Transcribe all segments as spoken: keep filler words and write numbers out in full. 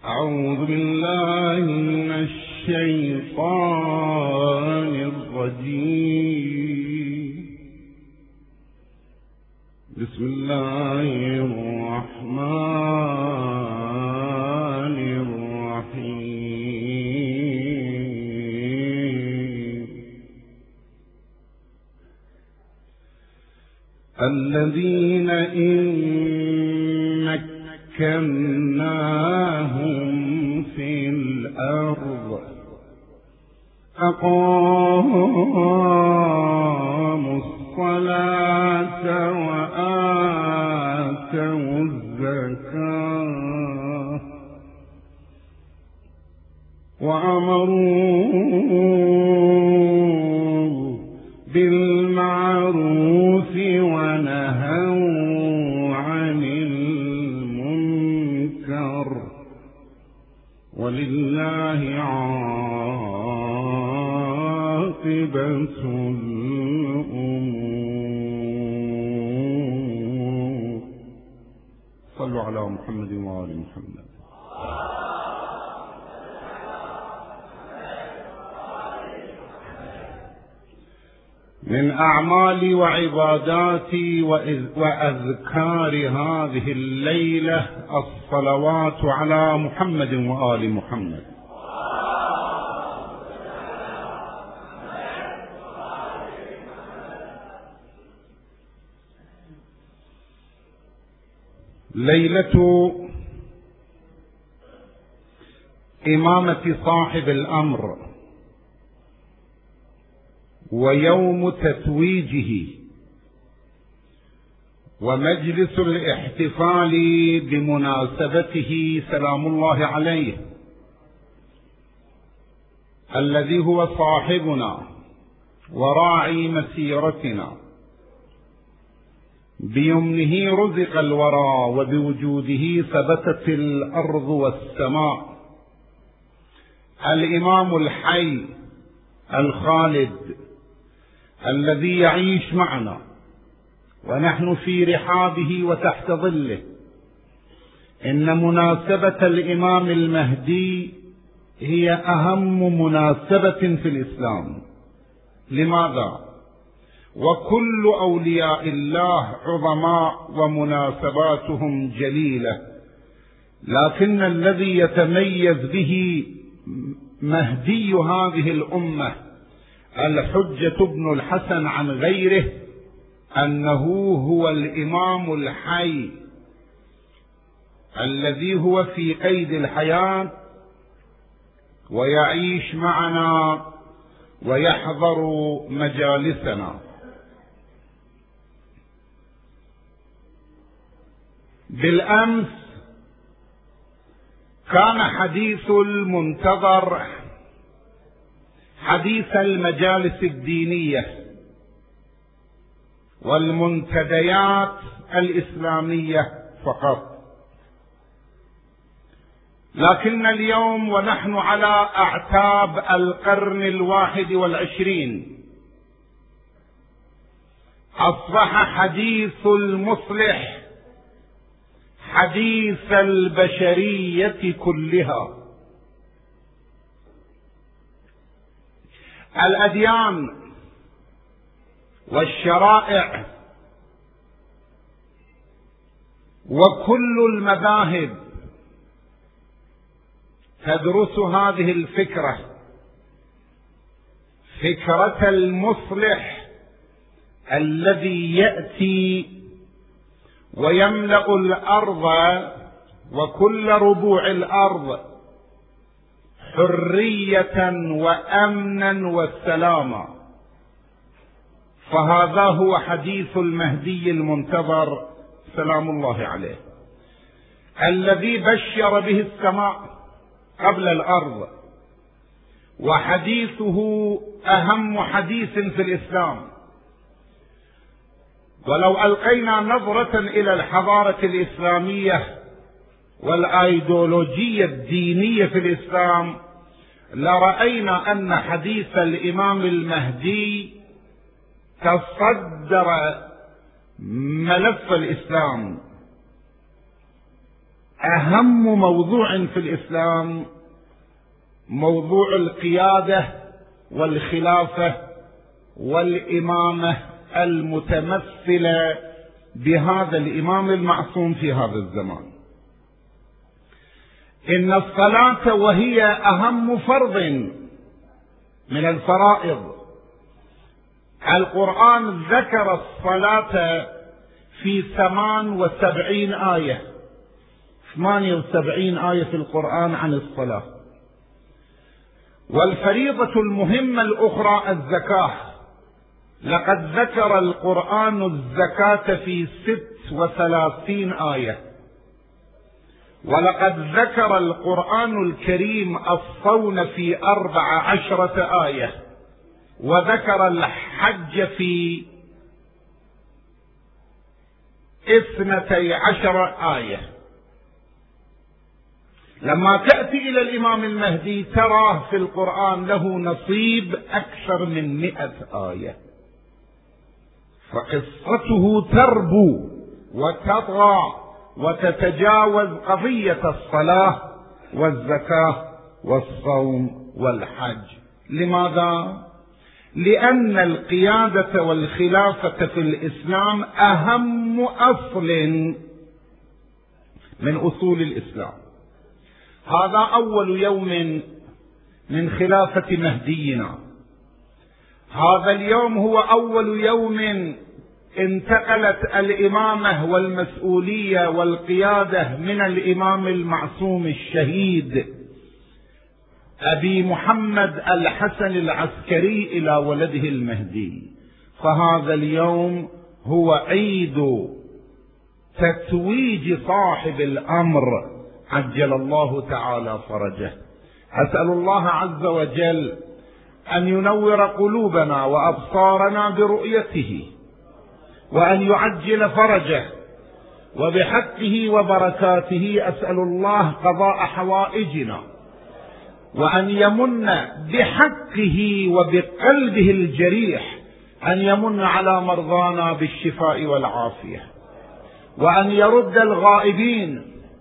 أعوذ بالله من الشيطان الرجيم. بسم الله الرحمن الرحيم. الذين إن مكناهم في الأرض أقاموا الصلاة وآتوا الزكاة وأمروا بالمعروف ونهوا عن المنكر ولله عاقبة الأمور. صلوا على محمد وآل محمد. من أعمال وعبادات وأذكار هذه الليلة الصلوات على محمد وآل محمد. ليلة إمامة صاحب الأمر ويوم تتويجه ومجلس الاحتفال بمناسبته سلام الله عليه، الذي هو صاحبنا وراعي مسيرتنا، بيمنه رزق الورى وبوجوده ثبتت الأرض والسماء. الإمام الحي الخالد الذي يعيش معنا ونحن في رحابه وتحت ظله. إن مناسبة الإمام المهدي هي أهم مناسبة في الإسلام. لماذا؟ وكل أولياء الله عظماء ومناسباتهم جليلة، لكن الذي يتميز به مهدي هذه الأمة الحجة ابن الحسن عن غيره أنه هو الإمام الحي الذي هو في قيد الحياة ويعيش معنا ويحضر مجالسنا. بالأمس كان حديث المنتظر حديث المجالس الدينية والمنتديات الإسلامية فقط، لكن اليوم ونحن على أعتاب القرن الواحد والعشرين أصبح حديث المصلح حديث البشرية كلها. الأديان والشرائع وكل المذاهب تدرس هذه الفكرة، فكرة المصلح الذي يأتي ويملأ الأرض وكل ربوع الأرض حرية وأمنا والسلاما. فهذا هو حديث المهدي المنتظر سلام الله عليه، الذي بشر به السماء قبل الأرض، وحديثه أهم حديث في الإسلام. ولو ألقينا نظرة إلى الحضارة الإسلامية والأيديولوجية الدينية في الإسلام لرأينا أن حديث الإمام المهدي تصدر ملف الإسلام. أهم موضوع في الإسلام موضوع القيادة والخلافة والإمامة المتمثلة بهذا الإمام المعصوم في هذا الزمان. إن الصلاة وهي أهم فرض من الفرائض، القرآن ذكر الصلاة في ثمان وسبعين آية، ثمانية وسبعين آية في القرآن عن الصلاة. والفريضة المهمة الأخرى الزكاة، لقد ذكر القرآن الزكاة في ست وثلاثين آية. ولقد ذكر القرآن الكريم الصوم في أربع عشرة آية، وذكر الحج في اثنتي عشر آية. لما تأتي إلى الإمام المهدي تراه في القرآن له نصيب أكثر من مئة آية، فقصته تربو وتطغى وتتجاوز قضية الصلاة والزكاة والصوم والحج. لماذا؟ لأن القيادة والخلافة في الإسلام أهم أصل من أصول الإسلام. هذا أول يوم من خلافة مهدينا، هذا اليوم هو أول يوم انتقلت الإمامة والمسؤولية والقيادة من الإمام المعصوم الشهيد أبي محمد الحسن العسكري إلى ولده المهدي. فهذا اليوم هو عيد تتويج صاحب الأمر عجل الله تعالى فرجه. أسأل الله عز وجل أن ينور قلوبنا وأبصارنا برؤيته، وأن يعجل فرجه، وبحقه وبركاته أسأل الله قضاء حوائجنا، وأن يمن بحقه وبقلبه الجريح أن يمن على مرضانا بالشفاء والعافية، وأن يرد الغائبين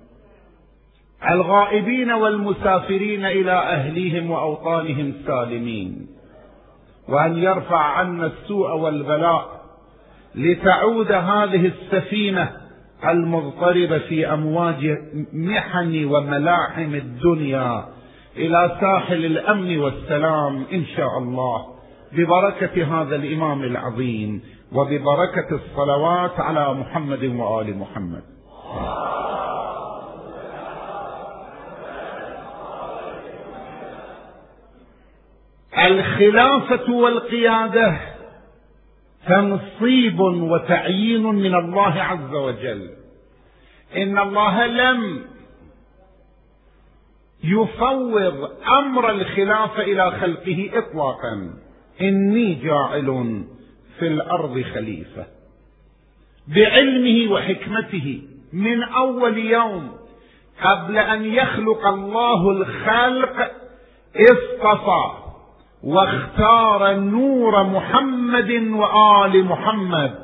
الغائبين والمسافرين إلى أهليهم وأوطانهم سالمين، وأن يرفع عنا السوء والبلاء، لتعود هذه السفينة المضطربة في أمواج محن وملاحم الدنيا إلى ساحل الأمن والسلام إن شاء الله، ببركة هذا الإمام العظيم وببركة الصلوات على محمد وآل محمد. الخلافة والقيادة تنصيب وتعيين من الله عز وجل. إن الله لم يفوض أمر الخلافة إلى خلقه إطلاقا. إني جاعل في الأرض خليفة، بعلمه وحكمته من أول يوم قبل أن يخلق الله الخلق اصطفى واختار نور محمد وآل محمد،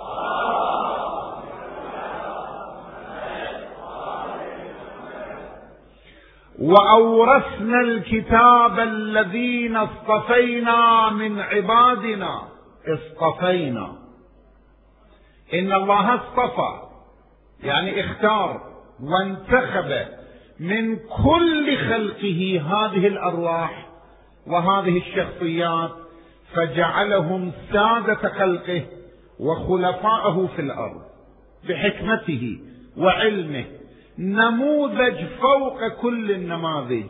وأورثنا الكتاب الذين اصطفينا من عبادنا. اصطفينا، إن الله اصطفى يعني اختار وانتخب من كل خلقه هذه الأرواح وهذه الشخصيات، فجعلهم سادة خلقه وخلفاءه في الأرض بحكمته وعلمه، نموذج فوق كل النماذج،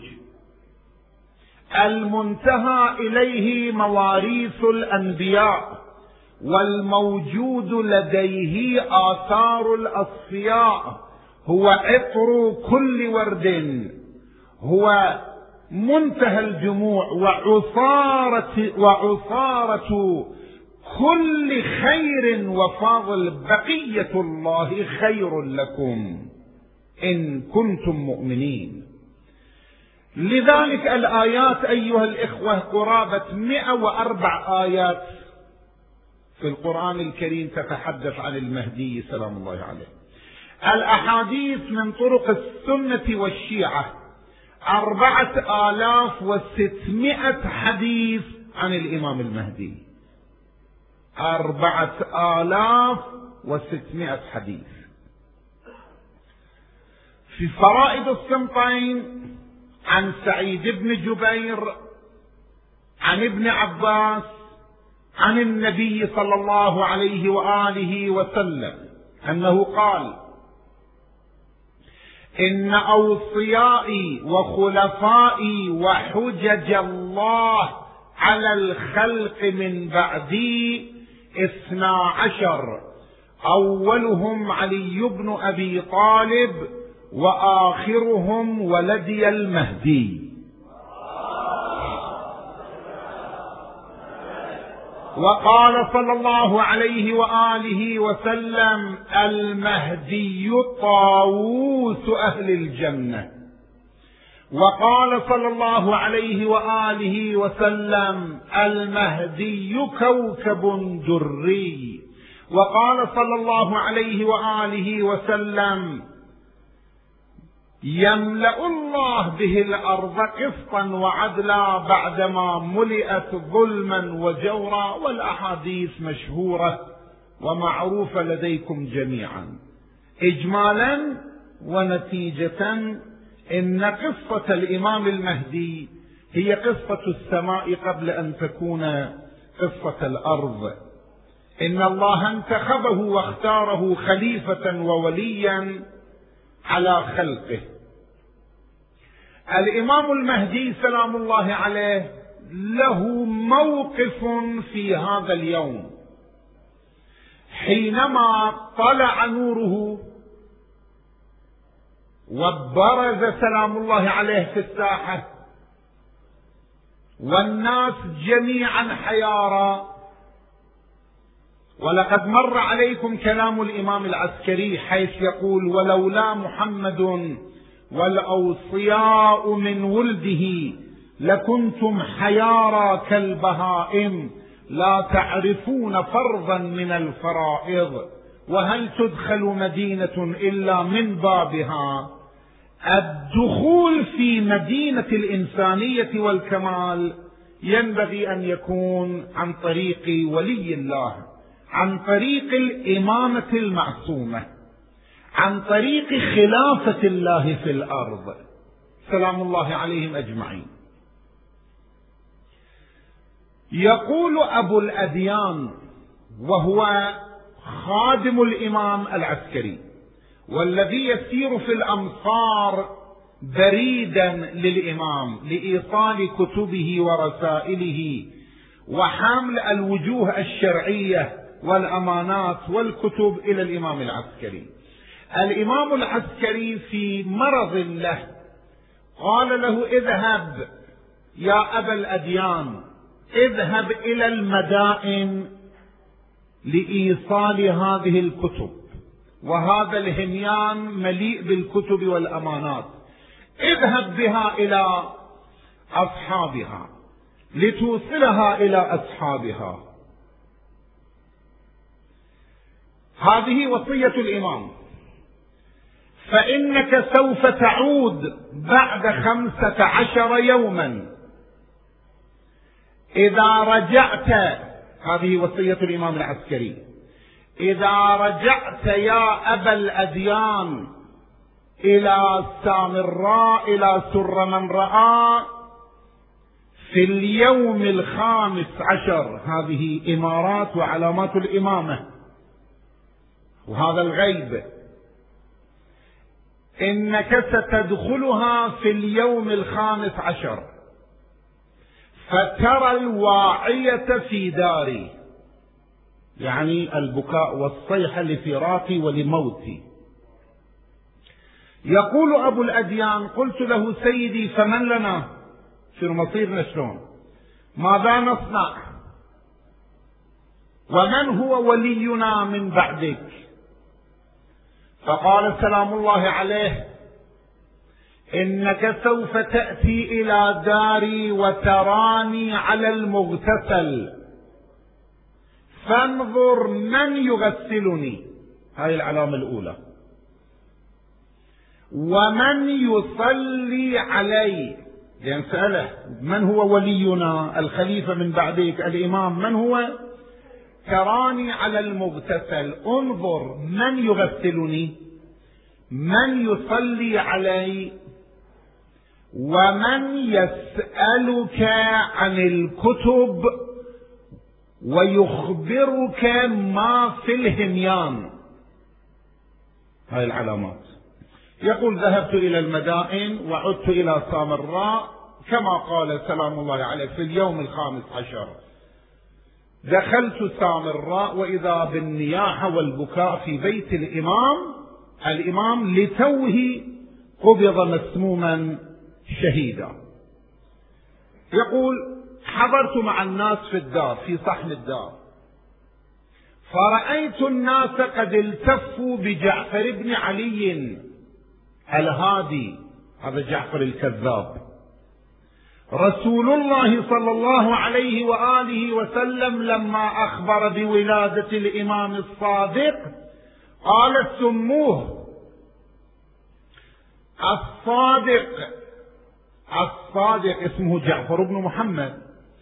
المنتهى إليه مواريث الأنبياء، والموجود لديه آثار الأصفياء، هو عطر كل ورد، هو منتهى الجموع وعصارة, وعصارة كل خير وفاضل. بقية الله خير لكم إن كنتم مؤمنين. لذلك الآيات أيها الإخوة قرابة مئة وأربع آيات في القرآن الكريم تتحدث عن المهدي سلام الله عليه. الأحاديث من طرق السنة والشيعة أربعة آلاف وستمائة حديث عن الإمام المهدي، أربعة آلاف وستمائة حديث. في فرائد الصمتين عن سعيد بن جبير عن ابن عباس عن النبي صلى الله عليه وآله وسلم أنه قال: إن أوصيائي وخلفائي وحجج الله على الخلق من بعدي اثنا عشر، أولهم علي بن أبي طالب وآخرهم ولدي المهدي. وقال صلى الله عليه وآله وسلم: المهدي طاووس أهل الجنة. وقال صلى الله عليه وآله وسلم: المهدي كوكب دري. وقال صلى الله عليه وآله وسلم: يملأ الله به الأرض قسطا وعدلا بعدما ملئت ظلما وجورا. والأحاديث مشهورة ومعروفة لديكم جميعا. إجمالا ونتيجة، إن قصة الإمام المهدي هي قصة السماء قبل أن تكون قصة الأرض. إن الله انتخبه واختاره خليفة ووليا على خلقه. الإمام المهدي سلام الله عليه له موقف في هذا اليوم، حينما طلع نوره وبرز سلام الله عليه في الساحة والناس جميعا حيارى. ولقد مر عليكم كلام الإمام العسكري حيث يقول: ولولا محمد والأوصياء من ولده لكنتم حيارى كالبهائم لا تعرفون فرضا من الفرائض، وهل تدخل مدينة إلا من بابها. الدخول في مدينة الإنسانية والكمال ينبغي أن يكون عن طريق ولي الله، عن طريق الإمامة المعصومة، عن طريق خلافة الله في الأرض سلام الله عليهم أجمعين. يقول أبو الأديان وهو خادم الإمام العسكري والذي يسير في الأمصار بريدا للإمام لإيصال كتبه ورسائله وحمل الوجوه الشرعية والأمانات والكتب إلى الإمام العسكري. الإمام العسكري في مرض له قال له: اذهب يا أبا الأديان، اذهب إلى المدائن لإيصال هذه الكتب، وهذا الهميان مليء بالكتب والأمانات، اذهب بها إلى أصحابها لتوصلها إلى أصحابها. هذه وصية الإمام. فإنك سوف تعود بعد خمسة عشر يوما إذا رجعت، هذه وصية الإمام العسكري، إذا رجعت يا أبا الأديان إلى سامراء إلى سر من رأى في اليوم الخامس عشر، هذه إمارات وعلامات الإمامة وهذا الغيب، إنك ستدخلها في اليوم الخامس عشر فترى الواعية في داري، يعني البكاء والصيحة لفراقي ولموتي. يقول أبو الأديان: قلت له: سيدي فمن لنا؟ شنو مصيرنا؟ شلون؟ ماذا نصنع؟ ومن هو ولينا من بعدك؟ فقال سلام الله عليه: إنك سوف تأتي إلى داري وتراني على المغتسل، فانظر من يغسلني. هذه العلامة الأولى. ومن يصلي علي، لأن سأله من هو ولينا الخليفة من بعدك الإمام، من هو؟ تراني على المغتسل، انظر من يغسلني، من يصلي علي، ومن يسألك عن الكتب ويخبرك ما في الهميان. هاي العلامات. يقول ذهبت إلى المدائن وعدت إلى سامراء كما قال سلام الله عليه في اليوم الخامس عشر. دخلت سامراء وإذا بالنياحة والبكاء في بيت الإمام، الإمام لتوه قبض مسموما شهيدا. يقول حضرت مع الناس في الدار في صحن الدار، فرأيت الناس قد التفوا بجعفر بن علي الهادي، هذا جعفر الكذاب. رسول الله صلى الله عليه وآله وسلم لما أخبر بولادة الإمام الصادق قال سموه الصادق. الصادق اسمه جعفر بن محمد،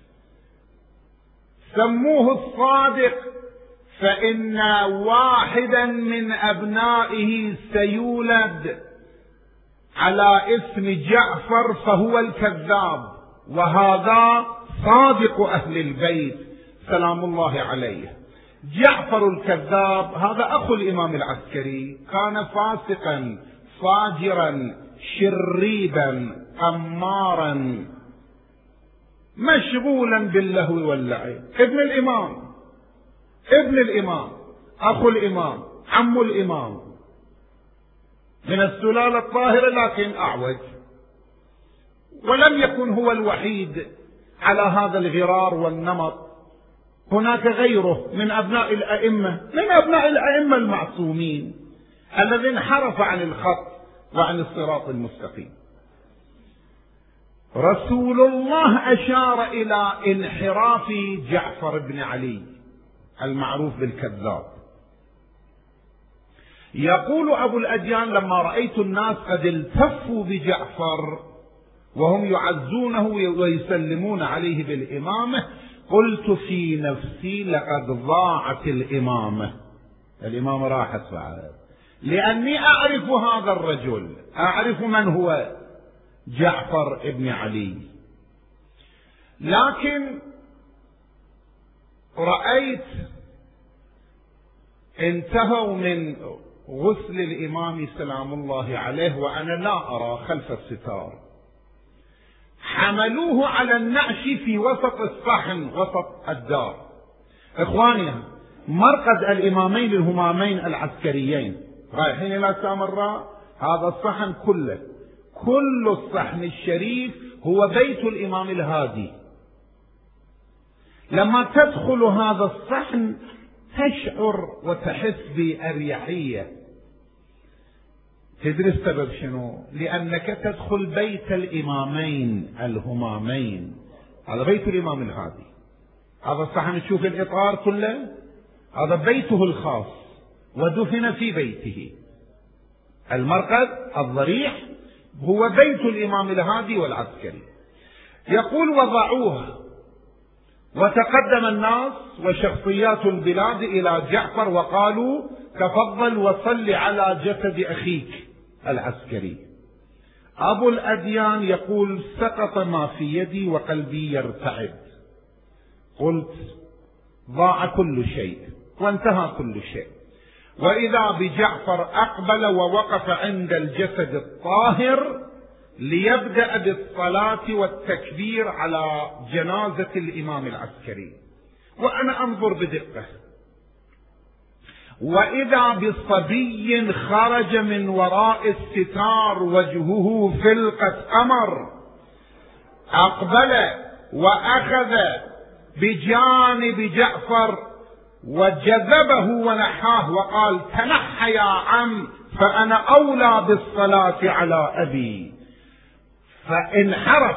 سموه الصادق فإن واحدا من أبنائه سيولد على اسم جعفر فهو الكذاب، وهذا صادق أهل البيت سلام الله عليه. جعفر الكذاب هذا أخو الإمام العسكري، كان فاسقا فاجرا شريبا قمارا مشغولا باللهو واللعب. ابن الإمام، ابن الإمام، أخو الإمام، عم الإمام، من السلالة الطاهرة لكن أعوج. ولم يكن هو الوحيد على هذا الغرار والنمط، هناك غيره من أبناء الأئمة، من أبناء الأئمة المعصومين الذي انحرف عن الخط وعن الصراط المستقيم. رسول الله أشار إلى انحراف جعفر بن علي المعروف بالكذاب. يقول أبو الأديان لما رأيت الناس قد التفوا بجعفر وهم يعزونه ويسلمون عليه بالإمامة، قلت في نفسي لقد ضاعت الإمامة، الإمامة راحت بعد، لأني أعرف هذا الرجل، أعرف من هو جعفر ابن علي. لكن رأيت انتهوا من غسل الإمام سلام الله عليه وأنا لا أرى خلف الستار، حملوه على النعش في وسط الصحن وسط الدار. إخواني، مرقد الإمامين الهمامين العسكريين رايحين إلى سامراء، هذا الصحن كله، كل الصحن الشريف هو بيت الإمام الهادي. لما تدخل هذا الصحن تشعر وتحس بأريحية. تدري السبب شنو؟ لأنك تدخل بيت الإمامين الهمامين، هذا بيت الإمام الهادي. هذا الصحن تشوف الإطار كله، هذا بيته الخاص ودفن في بيته. المرقد الضريح هو بيت الإمام الهادي والعسكري. يقول وضعوه، وتقدم الناس وشخصيات البلاد إلى جعفر وقالوا تفضل وصل على جسد أخيك العسكري. أبو الأديان يقول سقط ما في يدي وقلبي يرتعد، قلت ضاع كل شيء وانتهى كل شيء. وإذا بجعفر أقبل ووقف عند الجسد الطاهر ليبدأ بالصلاة والتكبير على جنازة الإمام العسكري، وأنا أنظر بدقة، وإذا بصبي خرج من وراء الستار وجهه فلقة قمر، أقبل وأخذ بجانب جعفر وجذبه ونحاه وقال تنح يا عم فأنا أولى بالصلاة على أبي. فانحرف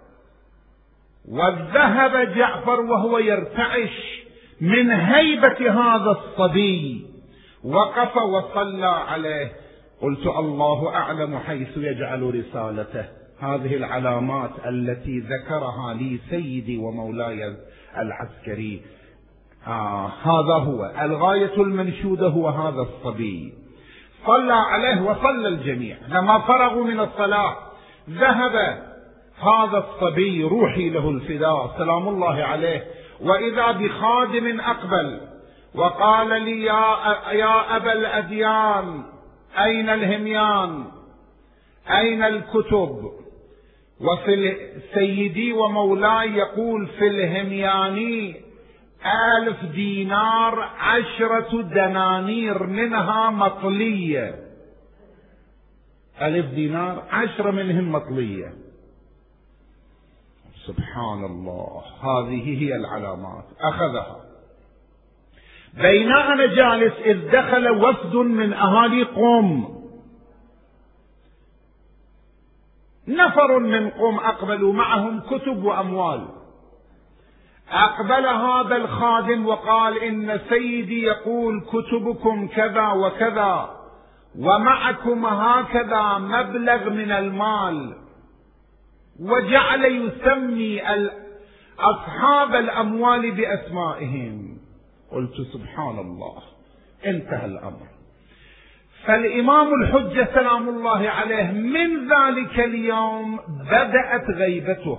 وذهب جعفر وهو يرتعش من هيبة هذا الصبي، وقف وصلى عليه. قلت الله أعلم حيث يجعل رسالته. هذه العلامات التي ذكرها لي سيدي ومولاي العسكري، آه هذا هو الغاية المنشودة، هو هذا الصبي. صلى عليه وصلى الجميع. لما فرغوا من الصلاة ذهب هذا الصبي روحي له الفداء سلام الله عليه، وإذا بخادم أقبل وقال لي يا, يا أبا الأديان أين الهميان أين الكتب؟ وفي سيدي ومولاي يقول في الهمياني ألف دينار عشرة دنانير منها مطلية، ألف دينار عشرة منهم مطلية. سبحان الله، هذه هي العلامات. أخذها. بين أنا جالس إذ دخل وفد من أهالي قم، نفر من قم أقبلوا معهم كتب وأموال. أقبل هذا الخادم وقال إن سيدي يقول كتبكم كذا وكذا ومعكم هكذا مبلغ من المال، وجعل يسمي أصحاب الأموال بأسمائهم. قلت سبحان الله، انتهى الأمر. فالإمام الحجة سلام الله عليه من ذلك اليوم بدأت غيبته،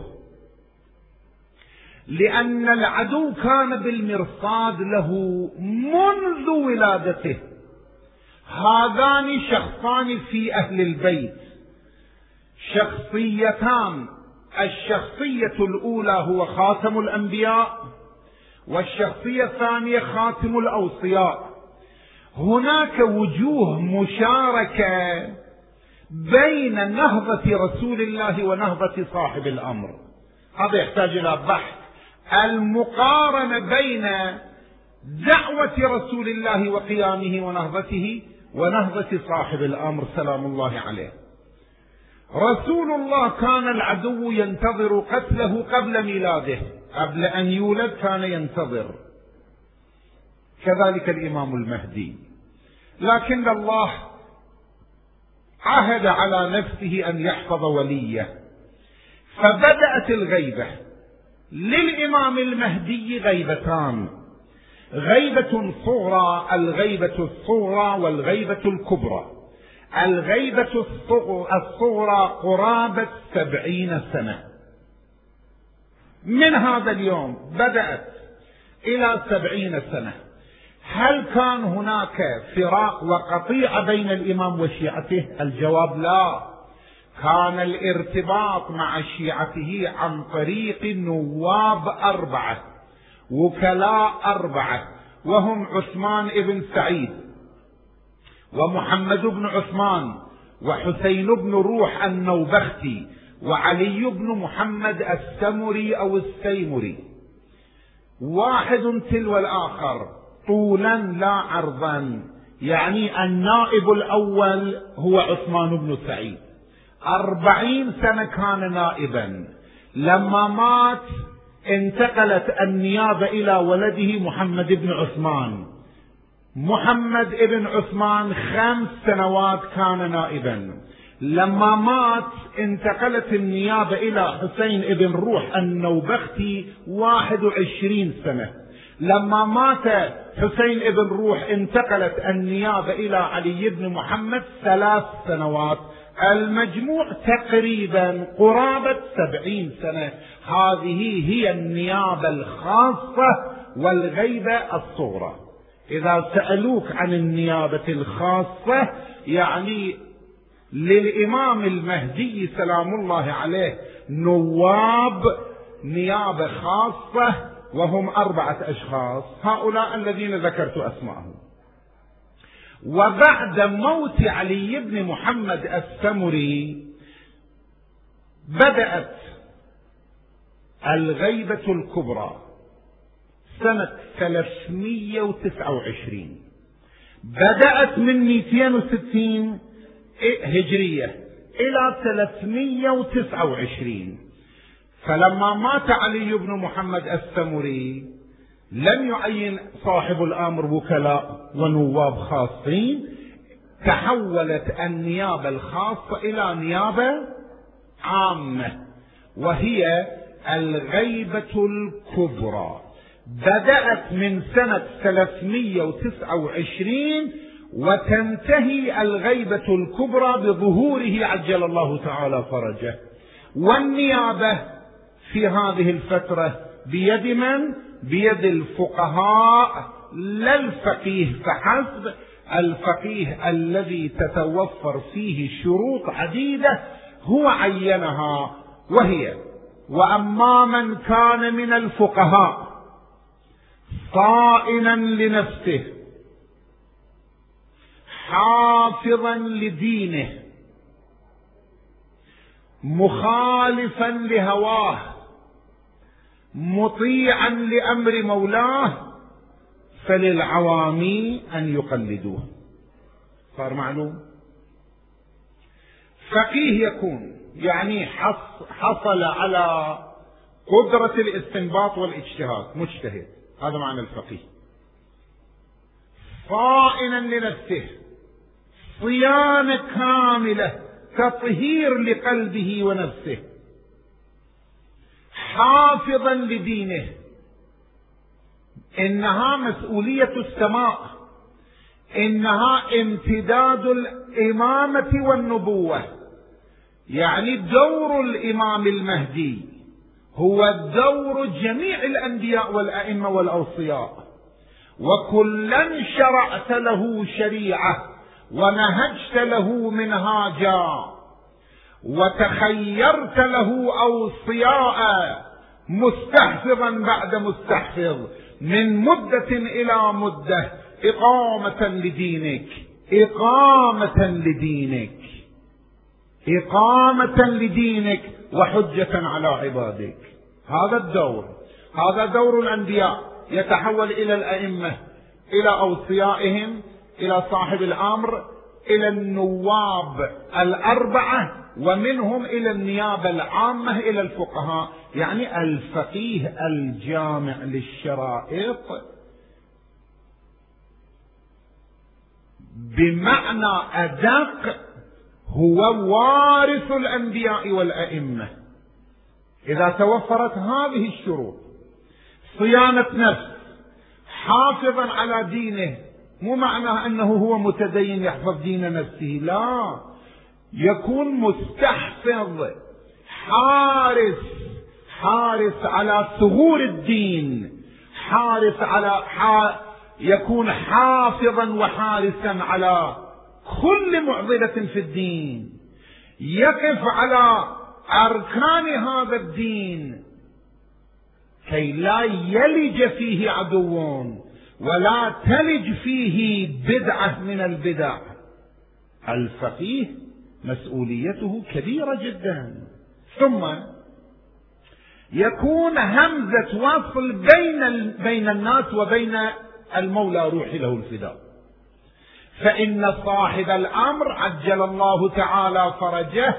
لأن العدو كان بالمرصاد له منذ ولادته. هذان شخصان في أهل البيت، شخصيتان، الشخصية الأولى هو خاتم الأنبياء، والشخصية الثانية خاتم الأوصياء. هناك وجوه مشاركة بين نهضة رسول الله ونهضة صاحب الأمر، هذا يحتاج إلى بحث. المقارنة بين دعوة رسول الله وقيامه ونهضته ونهضة صاحب الأمر سلام الله عليه. رسول الله كان العدو ينتظر قتله قبل ميلاده، قبل أن يولد كان ينتظر، كذلك الإمام المهدي. لكن الله عهد على نفسه أن يحفظ وليه، فبدأت الغيبة. للإمام المهدي غيبتان، غيبة صغرى، الغيبة الصغرى والغيبة الكبرى. الغيبة الصغرى قرابة سبعين سنة من هذا اليوم بدأت إلى سبعين سنة. هل كان هناك فراق وقطيعة بين الإمام وشيعته؟ الجواب لا، كان الارتباط مع شيعته عن طريق نواب أربعة، وكلاء أربعة، وهم عثمان بن سعيد ومحمد بن عثمان وحسين بن روح النوبختي وعلي بن محمد السمري أو السيمري، واحد تلو الآخر طولا لا عرضا. يعني النائب الأول هو عثمان بن سعيد، أربعين سنة كان نائبا. لما مات انتقلت النيابة إلى ولده محمد بن عثمان. محمد بن عثمان خمس سنوات كان نائبا. لما مات انتقلت النيابة إلى حسين بن روح النوبختي واحد وعشرين سنة. لما مات حسين بن روح انتقلت النيابة إلى علي بن محمد ثلاث سنوات. المجموع تقريبا قرابة سبعين سنة. هذه هي النيابة الخاصة والغيبة الصغرى. إذا سألوك عن النيابة الخاصة يعني للإمام المهدي سلام الله عليه نواب نيابة خاصة، وهم أربعة أشخاص، هؤلاء الذين ذكرت أسماءهم. وبعد موت علي بن محمد السمري بدأت الغيبة الكبرى سنة ثلاثمئة وتسعة وعشرين، بدأت من مئتين وستين هجرية إلى ثلاثمئة وتسعة وعشرين. فلما مات علي بن محمد السمري لم يعين صاحب الأمر وكلاء ونواب خاصين، تحولت النيابة الخاصة إلى نيابة عامة، وهي الغيبة الكبرى. بدأت من سنة ثلاثمئة وتسعة وعشرين وتنتهي الغيبة الكبرى بظهوره عجل الله تعالى فرجه. والنيابة في هذه الفترة بيد من؟ بيد الفقهاء، لا الفقيه فحسب، الفقيه الذي تتوفر فيه شروط عديدة هو عينها، وهي: وأما من كان من الفقهاء صائنا لنفسه حافظا لدينه مخالفا لهواه مطيعا لأمر مولاه فللعوام أن يقلدوه. صار معلوم؟ فقيه يكون يعني حصل على قدرة الاستنباط والاجتهاد، مجتهد، هذا معنى الفقيه. صائنا لنفسه، صيانة كاملة، تطهير لقلبه ونفسه. حافظا لدينه، إنها مسؤولية السماء، إنها امتداد الإمامة والنبوة، يعني دور الإمام المهدي هو دور جميع الأنبياء والأئمة والأوصياء، وكلا شرعت له شريعة ونهجت له منهاجا وتخيرت له أوصياء مستحفظا بعد مستحفظ من مدة إلى مدة، إقامة لدينك، إقامة لدينك، إقامة لدينك وحجة على عبادك. هذا الدور، هذا دور الأنبياء، يتحول إلى الأئمة، إلى أوصيائهم، إلى صاحب الأمر، إلى النواب الأربعة، ومنهم إلى النيابة العامة، إلى الفقهاء. يعني الفقيه الجامع للشرائط بمعنى أدق هو وارث الأنبياء والأئمة. إذا توفرت هذه الشروط: صيانة نفس، حافظا على دينه، مو معناه أنه هو متدين يحفظ دين نفسه، لا، يكون مستحفظ، حارس، حارس على ثغور الدين، حارس على ح... يكون حافظا وحارسا على كل معضلة في الدين، يقف على أركان هذا الدين كي لا يلج فيه عدو ولا تلج فيه بدعة من البدع. الفقيه مسؤوليته كبيرة جدا. ثم يكون همزة وصل بين بين الناس وبين المولى روحي له الفداء، فإن صاحب الأمر عجل الله تعالى فرجه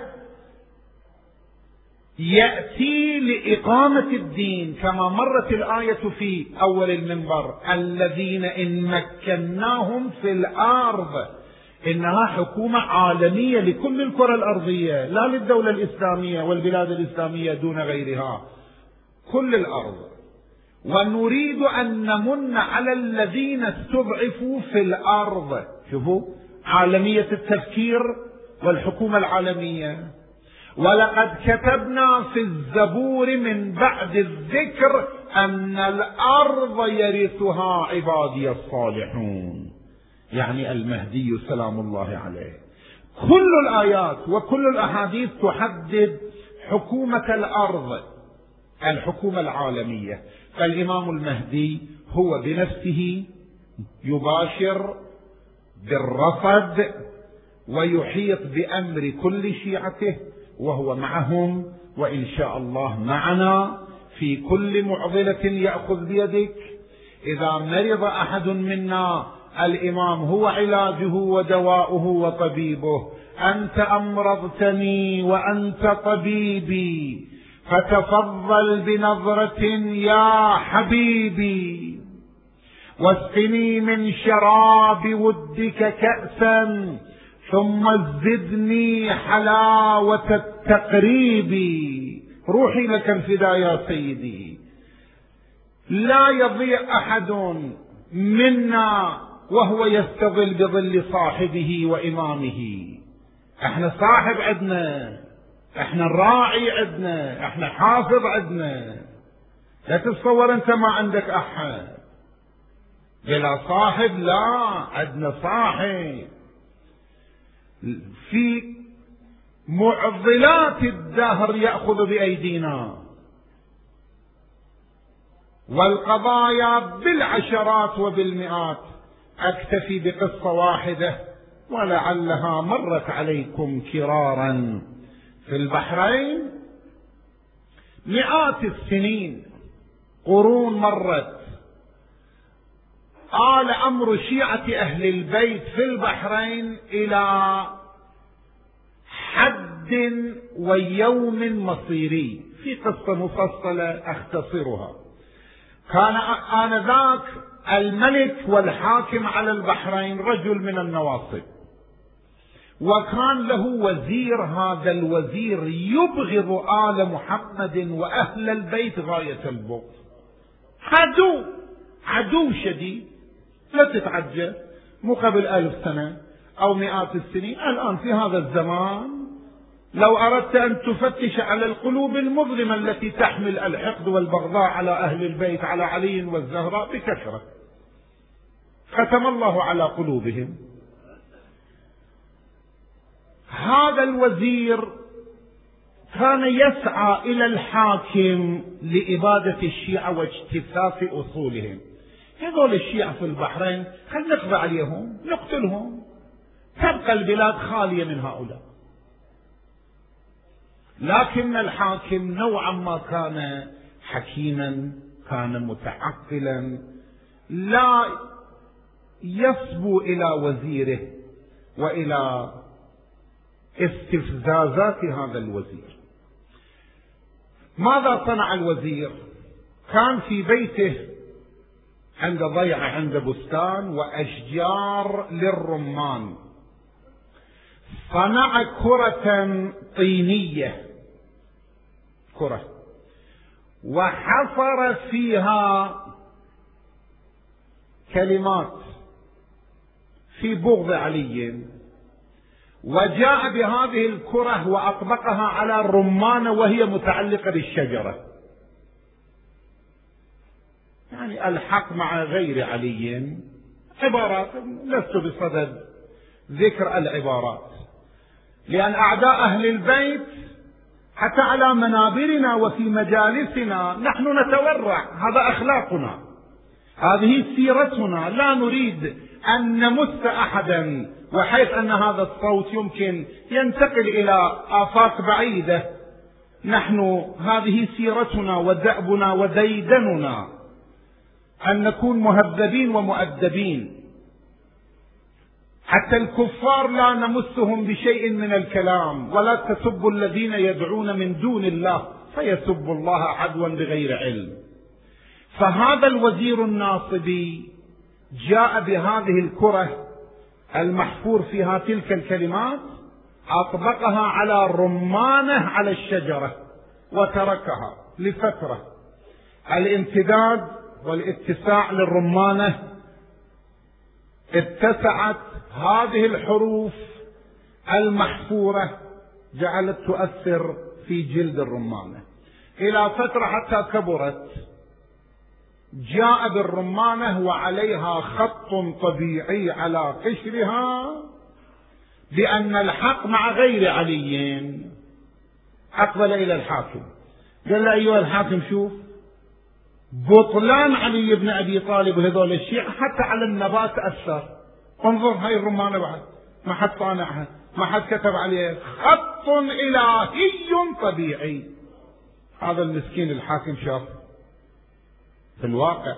يأتي لإقامة الدين، كما مرت الآية في أول المنبر: الذين إن مكناهم في الأرض. إنها حكومة عالمية لكل الكرة الأرضية، لا للدولة الإسلامية والبلاد الإسلامية دون غيرها، كل الأرض. ونريد أن نمن على الذين استضعفوا في الأرض. شوفوا عالمية التفكير والحكومة العالمية. ولقد كتبنا في الزبور من بعد الذكر أن الأرض يرثها عبادي الصالحون، يعني المهدي سلام الله عليه. كل الآيات وكل الأحاديث تحدد حكومة الأرض، الحكومة العالمية. فالإمام المهدي هو بنفسه يباشر بالرصد ويحيط بأمر كل شيعته، وهو معهم وإن شاء الله معنا في كل معضلة يأخذ بيدك. إذا مرض أحد منا الإمام هو علاجه ودواؤه وطبيبه. أنت أمرضتني وأنت طبيبي فتفضل بنظرة يا حبيبي. واسقني من شراب ودك كأسا ثم زدني حلاوة التقريب. روحي لك الفداء يا سيدي. لا يضيع أحد منا وهو يستظل بظل صاحبه وإمامه. احنا صاحب عدنا، احنا الراعي عدنا، احنا حافظ عدنا. لا تتصور انت ما عندك احد بلا صاحب، لا، عدنا صاحب. في معضلات الدهر يأخذ بأيدينا، والقضايا بالعشرات وبالمئات. أكتفي بقصة واحدة ولعلها مرت عليكم كرارا. في البحرين مئات السنين، قرون مرت، آل أمر شيعة أهل البيت في البحرين إلى حد ويوم مصيري. في قصة مفصلة أختصرها. كان آنذاك الملك والحاكم على البحرين رجل من النواصب، وكان له وزير. هذا الوزير يبغض آل محمد وأهل البيت غاية البغض، عدو عدو شديد. لا تتعجب، مو قبل ألف سنة أو مئات السنين، الآن في هذا الزمان لو أردت أن تفتش على القلوب المظلمة التي تحمل الحقد والبغضاء على أهل البيت، على علي والزهراء بكثرة، ختم الله على قلوبهم. هذا الوزير كان يسعى إلى الحاكم لإبادة الشيعة واجتثاث أصولهم. هذول الشيعة في البحرين خلينا نقضي عليهم، نقتلهم، تبقى البلاد خالية من هؤلاء. لكن الحاكم نوعا ما كان حكيما، كان متعقلا، لا يصبو إلى وزيره وإلى استفزازات هذا الوزير. ماذا صنع الوزير؟ كان في بيته عند ضيعة، عند بستان وأشجار للرمان. صنع كرة طينية، كرة، وحفر فيها كلمات في بغض علي، وجاء بهذه الكرة وأطبقها على الرمانة وهي متعلقة بالشجرة. يعني الحق مع غير علي. عبارات، لست بصدد ذكر العبارات، لأن أعداء أهل البيت حتى على منابرنا وفي مجالسنا نحن نتورع، هذا أخلاقنا، هذه سيرتنا، لا نريد أن نمس أحدا، وحيث أن هذا الصوت يمكن ينتقل إلى آفاق بعيدة، نحن هذه سيرتنا ودأبنا وديدننا أن نكون مهذبين ومؤدبين. حتى الكفار لا نمسهم بشيء من الكلام، ولا تسبوا الذين يدعون من دون الله فيسبوا الله عدوا بغير علم. فهذا الوزير الناصبي جاء بهذه الكرة المحفور فيها تلك الكلمات، أطبقها على رمانة على الشجرة وتركها لفترة. الامتداد والاتساع للرمانة، اتسعت هذه الحروف المحفورة، جعلت تؤثر في جلد الرمانة إلى فترة حتى كبرت. جاء بالرمانة وعليها خط طبيعي على قشرها بأن الحق مع غير علي. أقبل إلى الحاكم قال له: أيها الحاكم، شوف بطلان علي بن أبي طالب وهذول الشيعة حتى على النبات أثر. انظر هاي الرمانة بعد ما حد صانعها، ما حد كتب عليه، خط إلهي طبيعي. هذا المسكين الحاكم شاف في الواقع،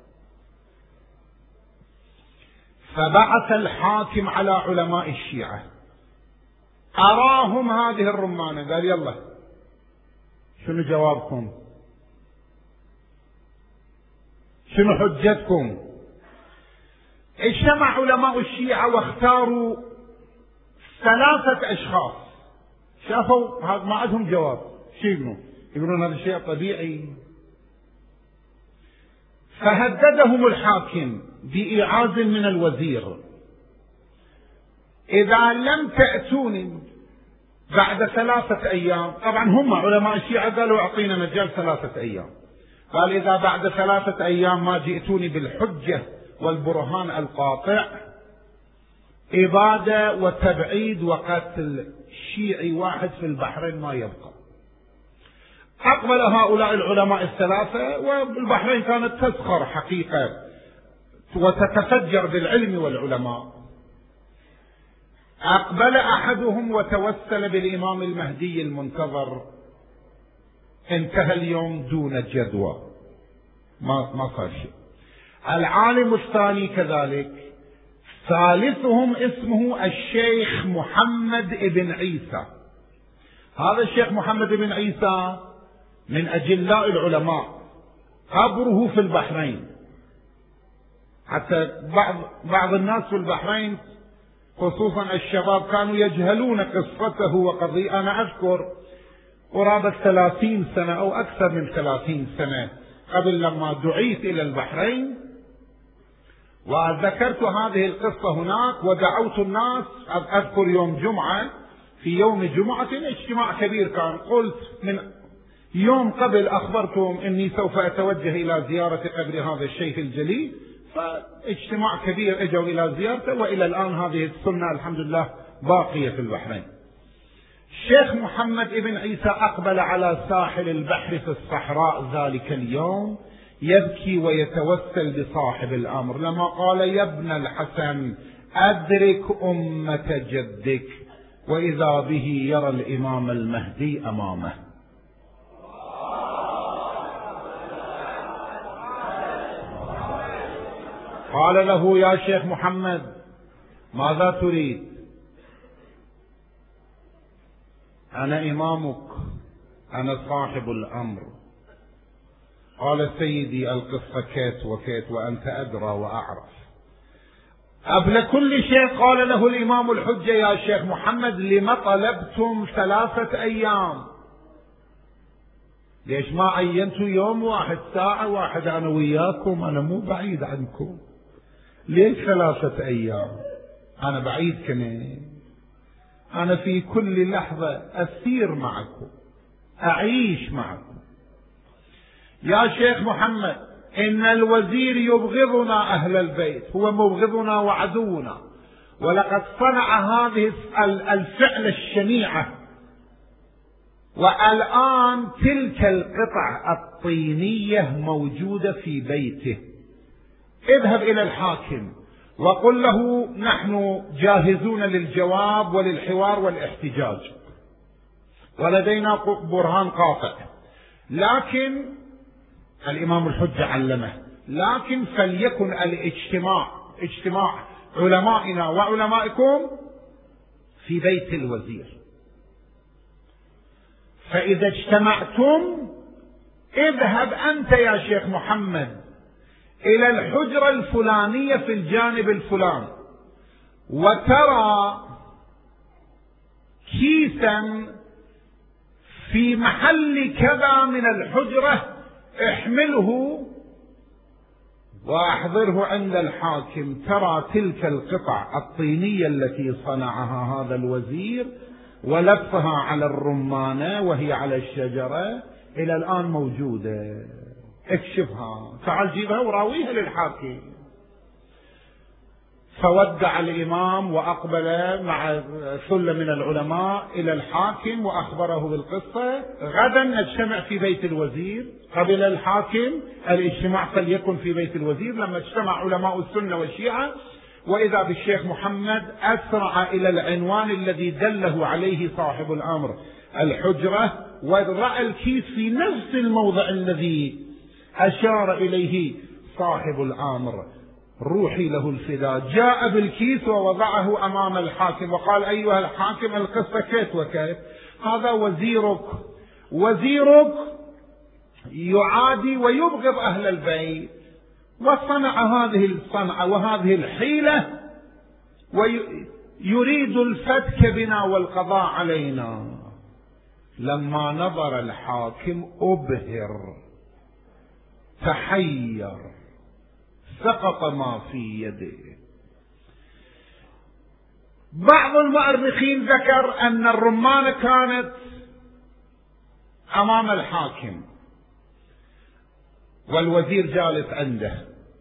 فبعث الحاكم على علماء الشيعة، أراهم هذه الرمانة، قال: يلا شنو جوابكم؟ شنو حجتكم؟ اجتمع علماء الشيعة واختاروا ثلاثة أشخاص، شافوا هذا ما عندهم جواب، شو يقولون؟ يقولون هذا شيء طبيعي. فهددهم الحاكم بإيعاز من الوزير: إذا لم تأتوني بعد ثلاثة أيام، طبعا هم علماء الشيعة قالوا أعطينا مجال ثلاثة أيام، قال إذا بعد ثلاثة أيام ما جئتوني بالحجة والبرهان القاطع، إبادة وتبعيد وقتل شيعي واحد في البحرين ما يبقى. أقبل هؤلاء العلماء الثلاثة، والبحرين كانت تزخر حقيقة وتتفجر بالعلم والعلماء. أقبل أحدهم وتوسل بالإمام المهدي المنتظر، انتهى اليوم دون جدوى، ما ما صار شيء. العالم الثاني كذلك. ثالثهم اسمه الشيخ محمد بن عيسى. هذا الشيخ محمد بن عيسى من أجلاء العلماء، قبره في البحرين، حتى بعض بعض الناس في البحرين خصوصا الشباب كانوا يجهلون قصته وقضية. أنا أذكر قرابة ثلاثين سنة أو أكثر من ثلاثين سنة قبل لما دعيت إلى البحرين، وذكرت هذه القصة هناك ودعوت الناس. أذكر يوم جمعة، في يوم جمعة اجتماع كبير كان، قلت من يوم قبل أخبرتهم أني سوف أتوجه إلى زيارة قبر هذا الشيخ الجليل، فاجتماع كبير اجوا إلى زيارته، وإلى الآن هذه السنة الحمد لله باقية في البحرين. الشيخ محمد بن عيسى أقبل على ساحل البحر في الصحراء ذلك اليوم يبكي ويتوسل بصاحب الأمر، لما قال: يا ابن الحسن أدرك أمة جدك، وإذا به يرى الإمام المهدي أمامه. قال له: يا شيخ محمد ماذا تريد؟ أنا إمامك، أنا صاحب الأمر. قال: سيدي القصة كيت وكيت وأنت أدرى وأعرف. قبل كل شيء قال له الإمام الحجة: يا شيخ محمد لما طلبتم ثلاثة أيام؟ ليش ما عينتوا يوم واحد ساعة واحدة؟ أنا وياكم، أنا مو بعيد عنكم، ليش ثلاثة أيام؟ أنا بعيد كني، أنا في كل لحظة أسير معكم، أعيش معكم. يا شيخ محمد إن الوزير يبغضنا أهل البيت، هو مبغضنا وعدونا، ولقد صنع هذه الفعل الشنيعة، والآن تلك القطع الطينية موجودة في بيته. اذهب إلى الحاكم وقل له: نحن جاهزون للجواب وللحوار والاحتجاج، ولدينا برهان قاطع، لكن الإمام الحجة علمه، لكن فليكن الاجتماع اجتماع علمائنا وعلمائكم في بيت الوزير. فإذا اجتمعتم اذهب أنت يا شيخ محمد إلى الحجرة الفلانية في الجانب الفلاني، وترى كيسا في محل كذا من الحجرة، احمله واحضره عند الحاكم. ترى تلك القطع الطينية التي صنعها هذا الوزير ولفها على الرمانة وهي على الشجرة، إلى الآن موجودة، اكشفها، تعال جيبها وراويها للحاكم. فودع الإمام وأقبل مع ثلة من العلماء إلى الحاكم وأخبره بالقصة. غدا نجتمع في بيت الوزير. قبل الحاكم الاجتماع فليكن في بيت الوزير. لما اجتمع علماء السنة والشيعة، وإذا بالشيخ محمد أسرع إلى العنوان الذي دله عليه صاحب الأمر، الحجرة، ورأى الكيس في نفس الموضع الذي أشار إليه صاحب الأمر. روحي له الفداء. جاء بالكيس ووضعه أمام الحاكم وقال: أيها الحاكم القصة كيف وكيف، هذا وزيرك، وزيرك يعادي ويبغض أهل البيت، وصنع هذه الصنعة وهذه الحيلة ويريد الفتك بنا والقضاء علينا. لما نظر الحاكم أبهر، تحير، سقط ما في يده. بعض المؤرخين ذكر أن الرمانة كانت أمام الحاكم والوزير جالس عنده،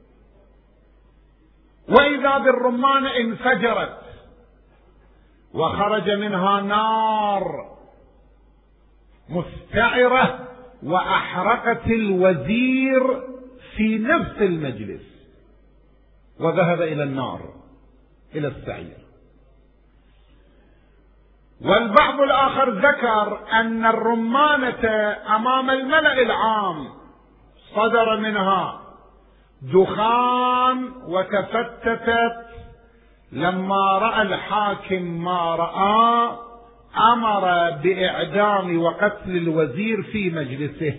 وإذا بالرمانة انفجرت وخرج منها نار مستعرة وأحرقت الوزير في نفس المجلس، وذهب إلى النار إلى السعير. والبعض الآخر ذكر أن الرمانة أمام الملأ العام صدر منها دخان وتفتتت. لما رأى الحاكم ما رأى أمر بإعدام وقتل الوزير في مجلسه،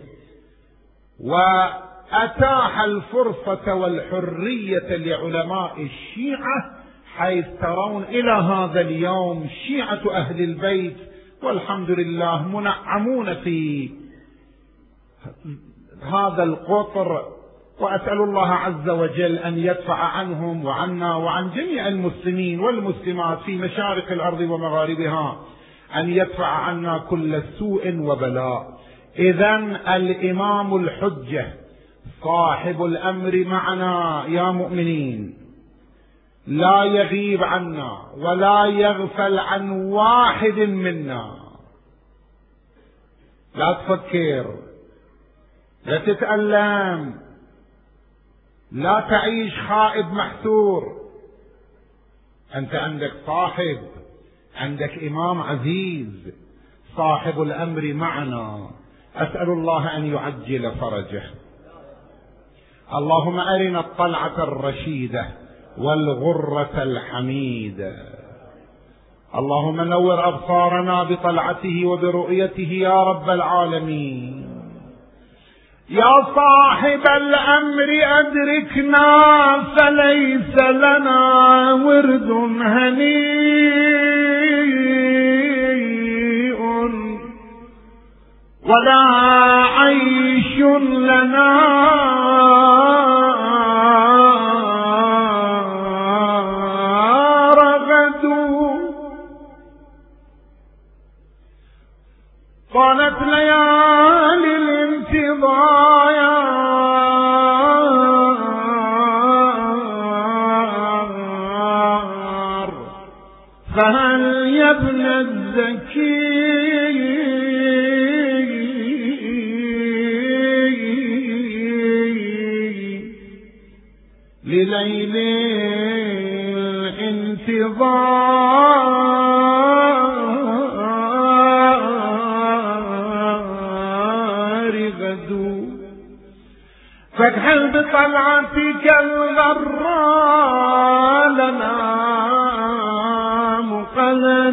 وأتاح الفرصة والحرية لعلماء الشيعة، حيث ترون إلى هذا اليوم شيعة أهل البيت والحمد لله منعمون في هذا القطر، وأسأل الله عز وجل أن يدفع عنهم وعنا وعن جميع المسلمين والمسلمات في مشارق الأرض ومغاربها، أن يدفع عنا كل سوء وبلاء. إذن الإمام الحجة صاحب الأمر معنا يا مؤمنين، لا يغيب عنا ولا يغفل عن واحد منا. لا تفكر، لا تتألم، لا تعيش خائب محسور. أنت عندك صاحب، عندك إمام عزيز صاحب الأمر معنا. أسأل الله أن يعجل فرجه. اللهم أرنا الطلعة الرشيدة والغرة الحميدة. اللهم نور أبصارنا بطلعته وبرؤيته يا رب العالمين. يا صاحب الأمر أدركنا فليس لنا ورد هنيء ولا عيش لنا رغد. طالت ليالي الانتظار فهل يا ابن الزكي لليل الانتظار غدو. فاكحل بطلعتك الغراء لنا مقلا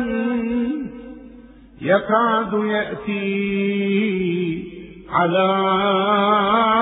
يكاد يأتي على